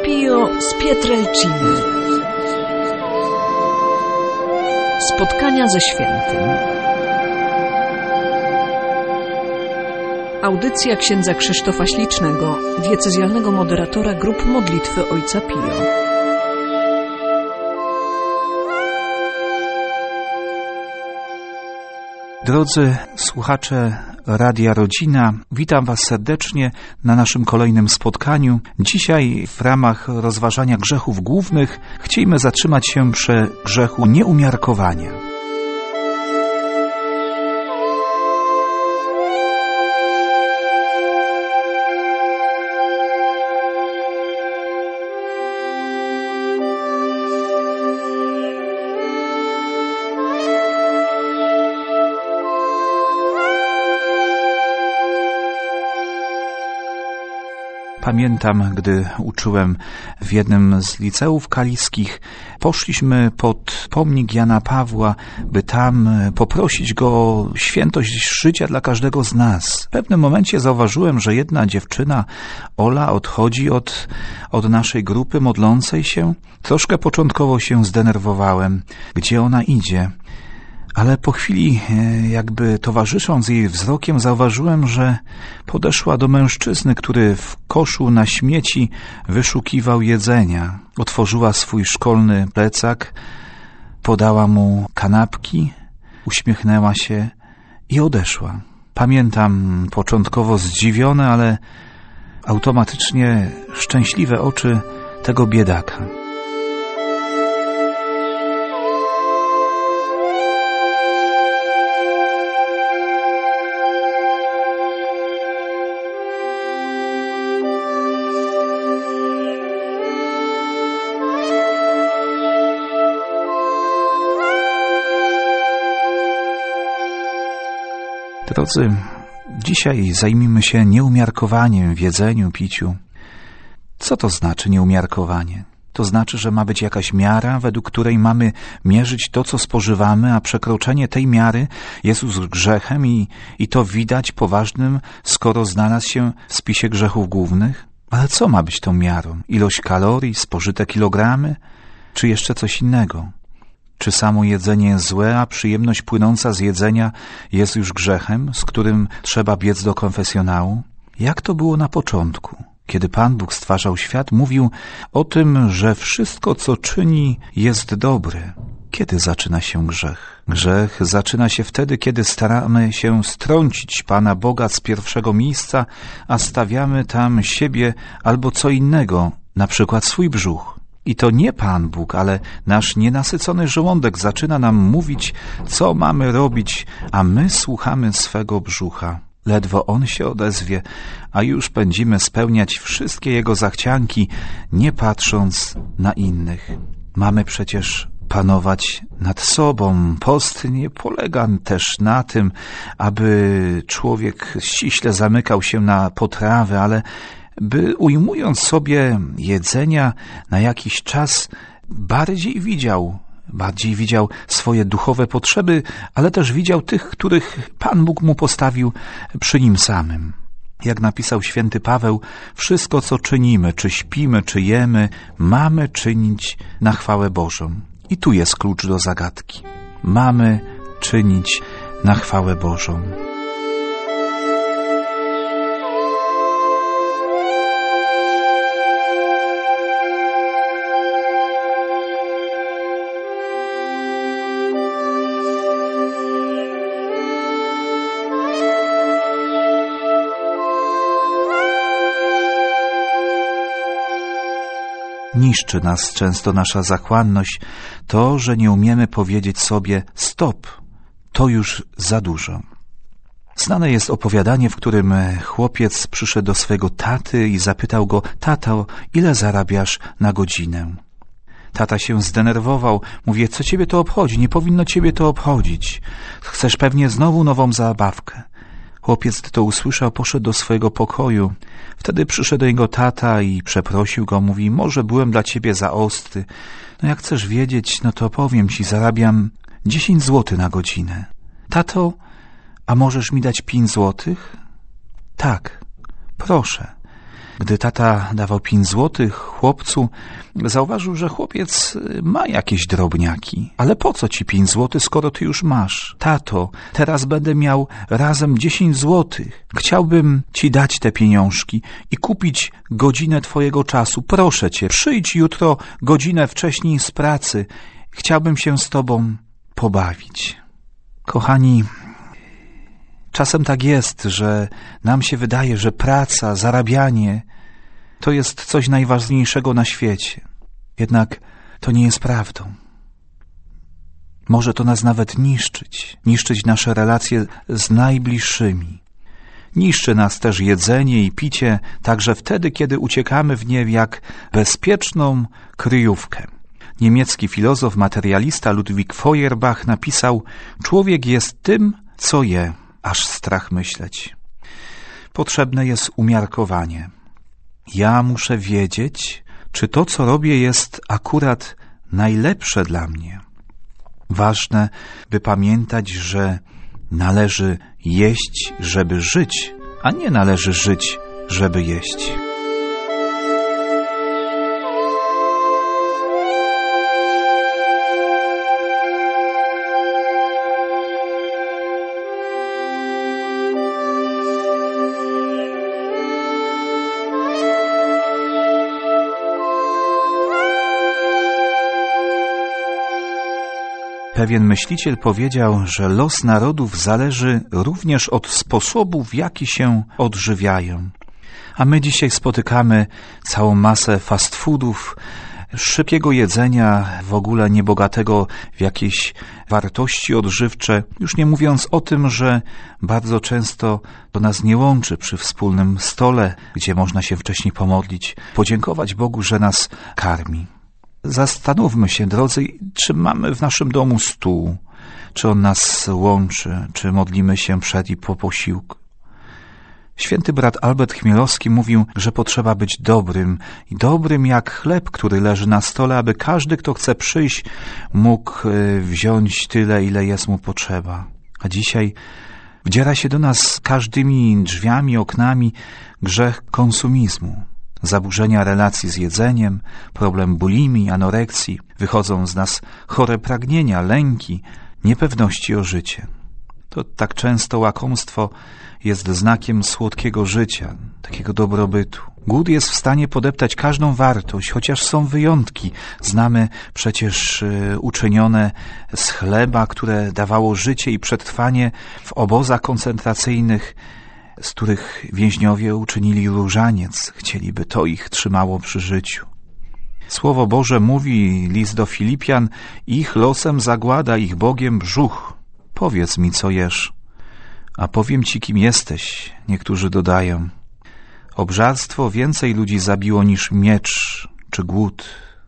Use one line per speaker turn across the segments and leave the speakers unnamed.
Pio z Pietrelciny. Spotkania ze świętym. Audycja księdza Krzysztofa Ślicznego, diecezjalnego moderatora grup modlitwy Ojca Pio.
Drodzy słuchacze Radia Rodzina, witam Was serdecznie na naszym kolejnym spotkaniu. Dzisiaj w ramach rozważania grzechów głównych chcielibyśmy zatrzymać się przy grzechu nieumiarkowania. Pamiętam, gdy uczyłem w jednym z liceów kaliskich, poszliśmy pod pomnik Jana Pawła, by tam poprosić go o świętość życia dla każdego z nas. W pewnym momencie zauważyłem, że jedna dziewczyna, Ola, odchodzi od naszej grupy modlącej się. Troszkę początkowo się zdenerwowałem, gdzie ona idzie. Ale po chwili, jakby towarzysząc jej wzrokiem, zauważyłem, że podeszła do mężczyzny, który w koszu na śmieci wyszukiwał jedzenia. Otworzyła swój szkolny plecak, podała mu kanapki, uśmiechnęła się i odeszła. Pamiętam początkowo zdziwione, ale automatycznie szczęśliwe oczy tego biedaka. Drodzy, dzisiaj zajmijmy się nieumiarkowaniem w jedzeniu, piciu. Co to znaczy nieumiarkowanie? To znaczy, że ma być jakaś miara, według której mamy mierzyć to, co spożywamy, a przekroczenie tej miary jest już grzechem i to widać poważnym, skoro znalazł się w spisie grzechów głównych? Ale co ma być tą miarą? Ilość kalorii, spożyte kilogramy, czy jeszcze coś innego? Czy samo jedzenie jest złe, a przyjemność płynąca z jedzenia jest już grzechem, z którym trzeba biec do konfesjonału? Jak to było na początku? Kiedy Pan Bóg stwarzał świat, mówił o tym, że wszystko, co czyni, jest dobre. Kiedy zaczyna się grzech? Grzech zaczyna się wtedy, kiedy staramy się strącić Pana Boga z pierwszego miejsca, a stawiamy tam siebie albo co innego, na przykład swój brzuch. I to nie Pan Bóg, ale nasz nienasycony żołądek zaczyna nam mówić, co mamy robić, a my słuchamy swego brzucha. Ledwo on się odezwie, a już pędzimy spełniać wszystkie jego zachcianki, nie patrząc na innych. Mamy przecież panować nad sobą. Post nie polega też na tym, aby człowiek ściśle zamykał się na potrawy, ale by ujmując sobie jedzenia na jakiś czas bardziej widział swoje duchowe potrzeby, ale też widział tych, których Pan Bóg mu postawił przy nim samym. Jak napisał święty Paweł, wszystko co czynimy, czy śpimy, czy jemy, mamy czynić na chwałę Bożą. I tu jest klucz do zagadki. Mamy czynić na chwałę Bożą. Niszczy nas często nasza zachłanność, to, że nie umiemy powiedzieć sobie stop, to już za dużo. Znane jest opowiadanie, w którym chłopiec przyszedł do swego taty i zapytał go: tato, ile zarabiasz na godzinę? Tata się zdenerwował. Mówię: co ciebie to obchodzi? Nie powinno ciebie to obchodzić. Chcesz pewnie znowu nową zabawkę. Chłopiec, gdy to usłyszał, poszedł do swojego pokoju. Wtedy przyszedł do jego tata i przeprosił go. Mówi: może byłem dla ciebie za ostry. No jak chcesz wiedzieć, no to powiem ci, zarabiam 10 zł na godzinę. Tato, a możesz mi dać 5 złotych? Tak, proszę. Gdy tata dawał 5 złotych chłopcu, zauważył, że chłopiec ma jakieś drobniaki. Ale po co ci 5 złotych, skoro ty już masz? Tato, teraz będę miał razem 10 złotych. Chciałbym ci dać te pieniążki i kupić godzinę twojego czasu. Proszę cię, przyjdź jutro godzinę wcześniej z pracy. Chciałbym się z tobą pobawić. Kochani, czasem tak jest, że nam się wydaje, że praca, zarabianie to jest coś najważniejszego na świecie. Jednak to nie jest prawdą. Może to nas nawet niszczyć nasze relacje z najbliższymi. Niszczy nas też jedzenie i picie, także wtedy, kiedy uciekamy w nie jak bezpieczną kryjówkę. Niemiecki filozof, materialista Ludwik Feuerbach napisał: człowiek jest tym, co je, aż strach myśleć. Potrzebne jest umiarkowanie. Ja muszę wiedzieć, czy to, co robię, jest akurat najlepsze dla mnie. Ważne, by pamiętać, że należy jeść, żeby żyć, a nie należy żyć, żeby jeść. Pewien myśliciel powiedział, że los narodów zależy również od sposobu, w jaki się odżywiają. A my dzisiaj spotykamy całą masę fast foodów, szybkiego jedzenia, w ogóle niebogatego w jakieś wartości odżywcze, już nie mówiąc o tym, że bardzo często to nas nie łączy przy wspólnym stole, gdzie można się wcześniej pomodlić, podziękować Bogu, że nas karmi. Zastanówmy się, drodzy, czy mamy w naszym domu stół, czy on nas łączy, czy modlimy się przed i po posiłku. Święty brat Albert Chmielowski mówił, że potrzeba być dobrym jak chleb, który leży na stole, aby każdy, kto chce przyjść, mógł wziąć tyle, ile jest mu potrzeba. A dzisiaj wdziera się do nas każdymi drzwiami, oknami grzech konsumizmu. Zaburzenia relacji z jedzeniem, problem bulimii, anoreksji, wychodzą z nas chore pragnienia, lęki, niepewności o życie. To tak często łakomstwo jest znakiem słodkiego życia, takiego dobrobytu. Głód jest w stanie podeptać każdą wartość, chociaż są wyjątki. Znamy przecież uczynione z chleba, które dawało życie i przetrwanie w obozach koncentracyjnych, z których więźniowie uczynili różaniec, chcieliby to ich trzymało przy życiu. Słowo Boże mówi, list do Filipian, ich losem zagłada, ich Bogiem brzuch. Powiedz mi, co jesz, a powiem ci, kim jesteś. Niektórzy dodają, obżarstwo więcej ludzi zabiło niż miecz czy głód.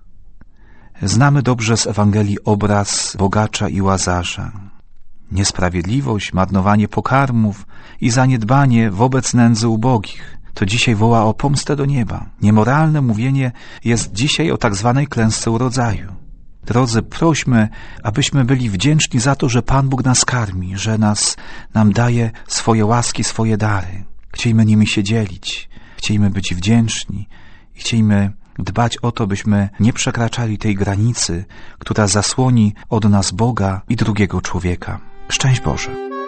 Znamy dobrze z Ewangelii obraz bogacza i Łazarza. Niesprawiedliwość, marnowanie pokarmów i zaniedbanie wobec nędzy ubogich. To dzisiaj woła o pomstę do nieba. Niemoralne mówienie jest dzisiaj o tak zwanej klęsce urodzaju. Drodzy, prośmy, abyśmy byli wdzięczni za to, że Pan Bóg nas karmi, że nam daje swoje łaski, swoje dary. Chciejmy nimi się dzielić, chciejmy być wdzięczni i chciejmy dbać o to, byśmy nie przekraczali tej granicy, która zasłoni od nas Boga i drugiego człowieka. Szczęść Boże.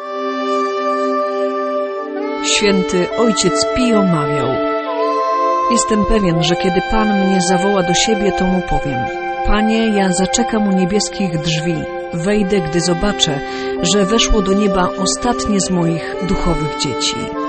Święty Ojciec Pio mawiał: jestem pewien, że kiedy Pan mnie zawoła do siebie, to mu powiem: Panie, ja zaczekam u niebieskich drzwi. Wejdę, gdy zobaczę, że weszło do nieba ostatnie z moich duchowych dzieci.